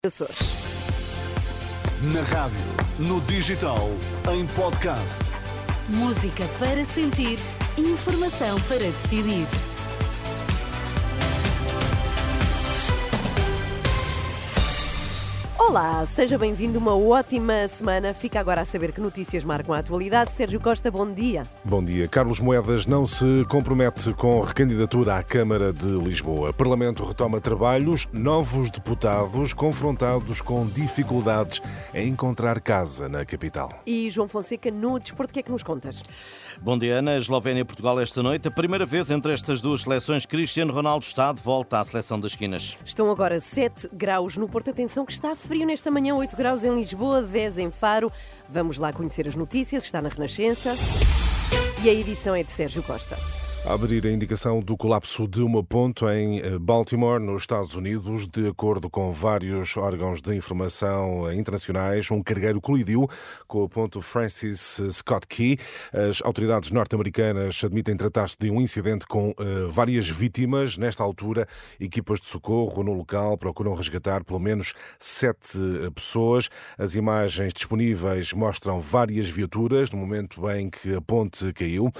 Açores. Na rádio, no digital, em podcast. Música para sentir, informação para decidir. Olá, seja bem-vindo, uma ótima semana. Fica agora a saber que notícias marcam a atualidade. Sérgio Costa, bom dia. Bom dia. Carlos Moedas não se compromete com recandidatura à Câmara de Lisboa. Parlamento retoma trabalhos, novos deputados confrontados com dificuldades em encontrar casa na capital. E João Fonseca, no desporto, o que é que nos contas? Bom dia, Ana. Eslovénia e Portugal esta noite. A primeira vez entre estas duas seleções, Cristiano Ronaldo está de volta à seleção das esquinas. Estão agora 7 graus no Porto. Atenção que está frio nesta manhã, 8 graus em Lisboa, 10 em Faro. Vamos lá conhecer as notícias, está na Renascença. E a edição é de Sérgio Costa. A abrir a indicação do colapso de uma ponte em Baltimore, nos Estados Unidos, de acordo com vários órgãos de informação internacionais, um cargueiro colidiu com a ponte Francis Scott Key. As autoridades norte-americanas admitem tratar-se de um incidente com várias vítimas. Nesta altura, equipas de socorro no local procuram resgatar pelo menos 7 pessoas. As imagens disponíveis mostram várias viaturas no momento em que a ponte caiu.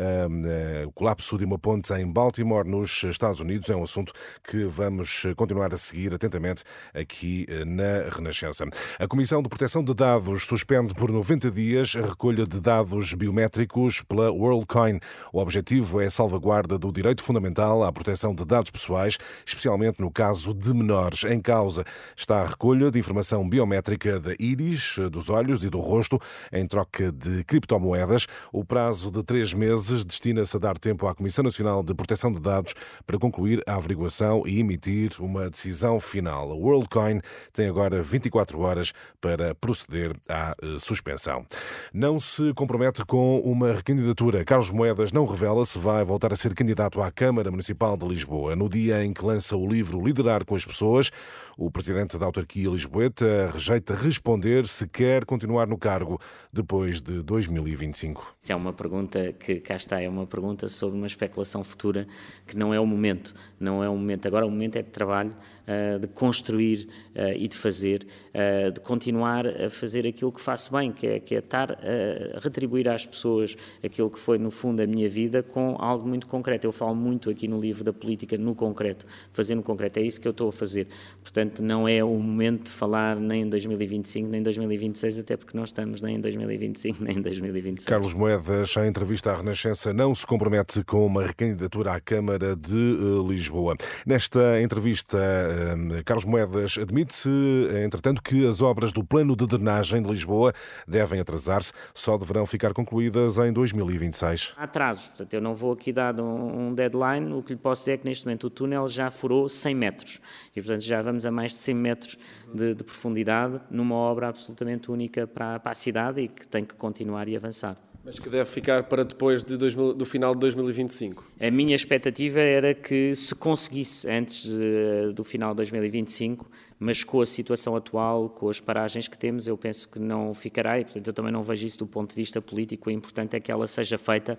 O colapso de uma ponte em Baltimore, nos Estados Unidos, é um assunto que vamos continuar a seguir atentamente aqui na Renascença. A Comissão de Proteção de Dados suspende por 90 dias a recolha de dados biométricos pela WorldCoin. O objetivo é a salvaguarda do direito fundamental à proteção de dados pessoais, especialmente no caso de menores. Em causa está a recolha de informação biométrica da íris, dos olhos e do rosto, em troca de criptomoedas. O prazo de 3 meses destina-se a dar tempo à Comissão Nacional de Proteção de Dados para concluir a averiguação e emitir uma decisão final. A WorldCoin tem agora 24 horas para proceder à suspensão. Não se compromete com uma recandidatura. Carlos Moedas não revela se vai voltar a ser candidato à Câmara Municipal de Lisboa. No dia em que lança o livro Liderar com as Pessoas, o presidente da autarquia lisboeta rejeita responder se quer continuar no cargo depois de 2025. Isso é uma pergunta que, cá está, é uma pergunta sobre uma especulação futura que não é o momento. Não é o momento. Agora o momento é de trabalho, de construir e de fazer, de continuar a fazer aquilo que faço bem, que é estar a retribuir às pessoas aquilo que foi, no fundo, a minha vida com algo muito concreto. Eu falo muito aqui no livro da política no concreto, fazer no concreto. É isso que eu estou a fazer. Portanto, não é o momento de falar nem em 2025, nem em 2026, até porque não estamos nem em 2025, nem em 2026. Carlos Moedas, em entrevista à Renascença, não se compromete com uma recandidatura à Câmara de Lisboa. Nesta entrevista, Carlos Moedas admite, entretanto, que as obras do plano de drenagem de Lisboa devem atrasar-se, só deverão ficar concluídas em 2026. Há atrasos, portanto, eu não vou aqui dar um deadline. O que lhe posso dizer é que neste momento o túnel já furou 100 metros e, portanto, já vamos a mais de 100 metros de profundidade numa obra absolutamente única para a cidade e que tem que continuar e avançar. Mas que deve ficar para depois do final de 2025? A minha expectativa era que se conseguisse antes do final de 2025, mas com a situação atual, com as paragens que temos, eu penso que não ficará e, portanto, eu também não vejo isso do ponto de vista político. O importante é que ela seja feita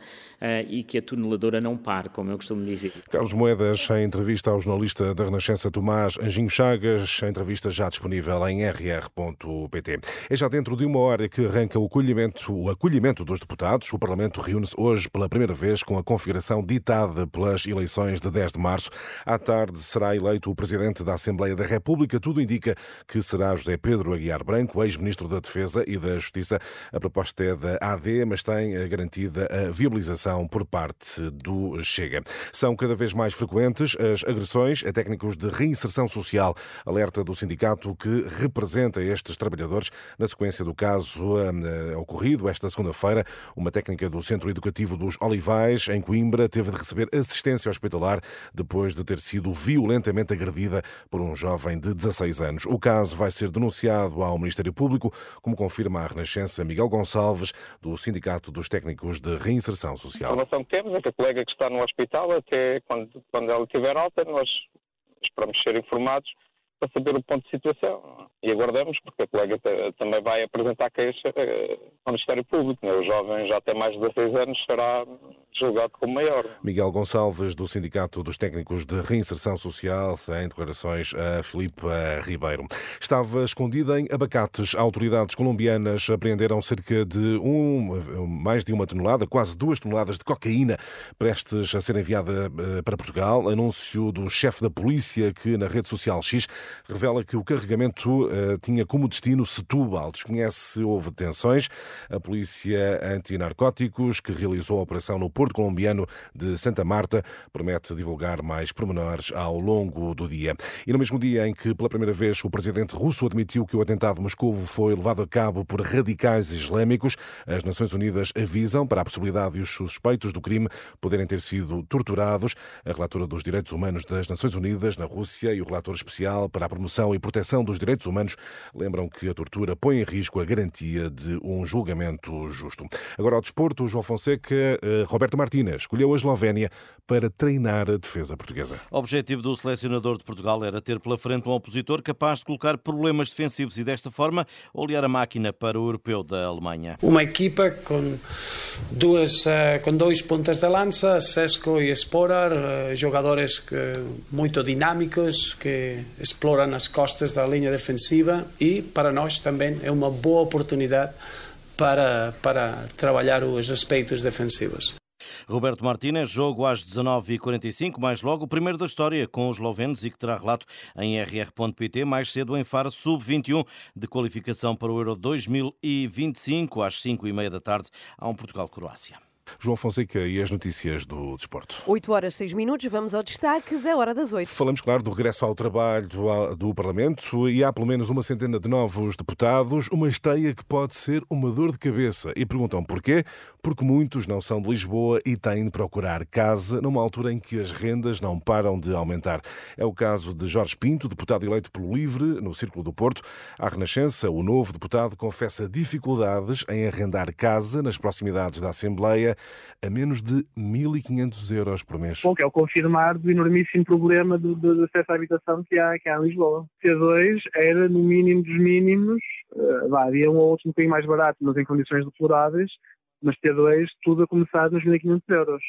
e que a tuneladora não pare, como eu costumo dizer. Carlos Moedas, em entrevista ao jornalista da Renascença Tomás Anjinho Chagas, a entrevista já disponível em rr.pt. É já dentro de uma hora que arranca o acolhimento dos deputados. O Parlamento reúne-se hoje pela primeira vez com a configuração ditada pelas eleições de 10 de março. À tarde será eleito o Presidente da Assembleia da República. Tudo indica que será José Pedro Aguiar Branco, ex-ministro da Defesa e da Justiça. A proposta é da AD, mas tem garantida a viabilização por parte do Chega. São cada vez mais frequentes as agressões a técnicos de reinserção social, alerta do sindicato que representa estes trabalhadores na sequência do caso ocorrido esta segunda-feira. Uma técnica do Centro Educativo dos Olivais, em Coimbra, teve de receber assistência hospitalar depois de ter sido violentamente agredida por um jovem de 16 anos. O caso vai ser denunciado ao Ministério Público, como confirma a Renascença Miguel Gonçalves, do Sindicato dos Técnicos de Reinserção Social. A informação que temos é que a colega que está no hospital, até quando ela tiver alta, nós esperamos ser informados para saber o ponto de situação. E aguardamos, porque a colega também vai apresentar queixa ao Ministério Público. O jovem já tem mais de 16 anos, será julgado como maior. Miguel Gonçalves, do Sindicato dos Técnicos de Reinserção Social, em declarações a Filipe Ribeiro. Estava escondida em abacates. Autoridades colombianas apreenderam cerca de mais de 1 tonelada, quase 2 toneladas de cocaína, prestes a ser enviada para Portugal. Anúncio do chefe da polícia, que na rede social X revela que o carregamento tinha como destino Setúbal. Desconhece, houve detenções. A polícia antinarcóticos, que realizou a operação no Porto colombiano de Santa Marta, promete divulgar mais pormenores ao longo do dia. E no mesmo dia em que, pela primeira vez, o presidente russo admitiu que o atentado de Moscou foi levado a cabo por radicais islâmicos, as Nações Unidas avisam para a possibilidade de os suspeitos do crime poderem ter sido torturados. A relatora dos Direitos Humanos das Nações Unidas na Rússia e o relator especial para a promoção e proteção dos direitos humanos lembram que a tortura põe em risco a garantia de um julgamento justo. Agora ao desporto, o João Fonseca, Roberto Martínez escolheu a Eslovénia para treinar a defesa portuguesa. O objetivo do selecionador de Portugal era ter pela frente um opositor capaz de colocar problemas defensivos e desta forma olhar a máquina para o europeu da Alemanha. Uma equipa com dois pontas de lança, Sesko e Sporar, jogadores muito dinâmicos que exploram as costas da linha defensiva e para nós também é uma boa oportunidade para trabalhar os aspectos defensivos. Roberto Martínez, jogo às 19h45, mais logo o primeiro da história com os eslovenos e que terá relato em rr.pt, mais cedo em Faro Sub-21 de qualificação para o Euro 2025, às 5h30 da tarde, há um Portugal-Croácia. João Fonseca e as notícias do desporto. 8h06, vamos ao destaque da hora das 8. Falamos, claro, do regresso ao trabalho do Parlamento e há pelo menos 100 de novos deputados, uma esteia que pode ser uma dor de cabeça. E perguntam porquê? Porque muitos não são de Lisboa e têm de procurar casa numa altura em que as rendas não param de aumentar. É o caso de Jorge Pinto, deputado eleito pelo LIVRE, no Círculo do Porto. À Renascença, o novo deputado confessa dificuldades em arrendar casa nas proximidades da Assembleia a menos de 1.500 euros por mês. Bom, que é o confirmar do enormíssimo problema do acesso à habitação que há em Lisboa. T2 era no mínimo dos mínimos, havia um ou outro um bocadinho mais barato, mas em condições deploráveis, mas T2 tudo a começar nos 1.500 euros.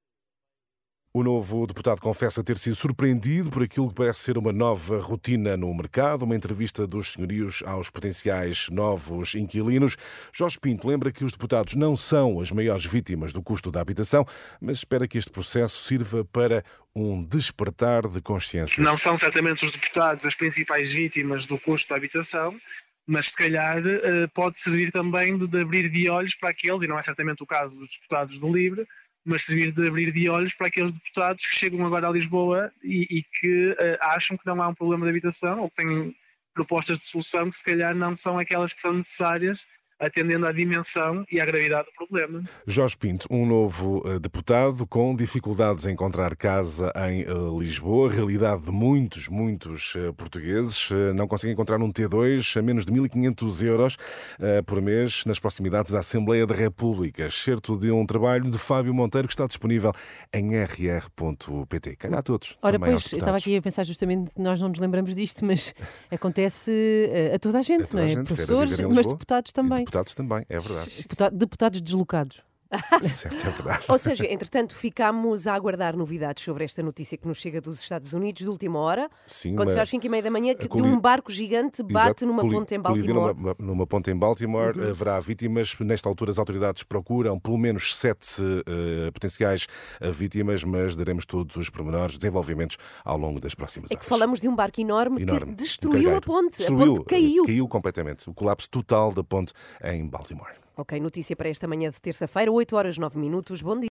O novo deputado confessa ter sido surpreendido por aquilo que parece ser uma nova rotina no mercado, uma entrevista dos senhorios aos potenciais novos inquilinos. Jorge Pinto lembra que os deputados não são as maiores vítimas do custo da habitação, mas espera que este processo sirva para um despertar de consciência. Não são certamente os deputados as principais vítimas do custo da habitação, mas se calhar pode servir também de abrir de olhos para aqueles, e não é certamente o caso dos deputados do LIVRE, mas servir de abrir de olhos para aqueles deputados que chegam agora a Lisboa e que acham que não há um problema de habitação ou que têm propostas de solução que se calhar não são aquelas que são necessárias, atendendo à dimensão e à gravidade do problema. Jorge Pinto, um novo deputado com dificuldades em encontrar casa em Lisboa, realidade de muitos portugueses, não conseguem encontrar um T2 a menos de 1.500 euros por mês nas proximidades da Assembleia da República. Excerto de um trabalho de Fábio Monteiro que está disponível em rr.pt. Calhar a todos. Ora, pois, eu estava aqui a pensar justamente que nós não nos lembramos disto, mas acontece a toda a gente, não é? Professores, mas deputados também. Deputados também, é verdade. Deputados deslocados. Certo, é verdade. Ou seja, entretanto, ficámos a aguardar novidades sobre esta notícia que nos chega dos Estados Unidos de última hora. Sim, aconteceu às 5h30 da manhã que de um barco gigante bate numa ponte em Baltimore. Numa ponte em Baltimore, haverá vítimas. Nesta altura as autoridades procuram pelo menos 7 potenciais vítimas, mas daremos todos os pormenores, desenvolvimentos ao longo das próximas horas. É que falamos de um barco enorme que destruiu a ponte. A ponte caiu completamente. O colapso total da ponte em Baltimore. Ok, notícia para esta manhã de terça-feira, 8h09. Bom dia.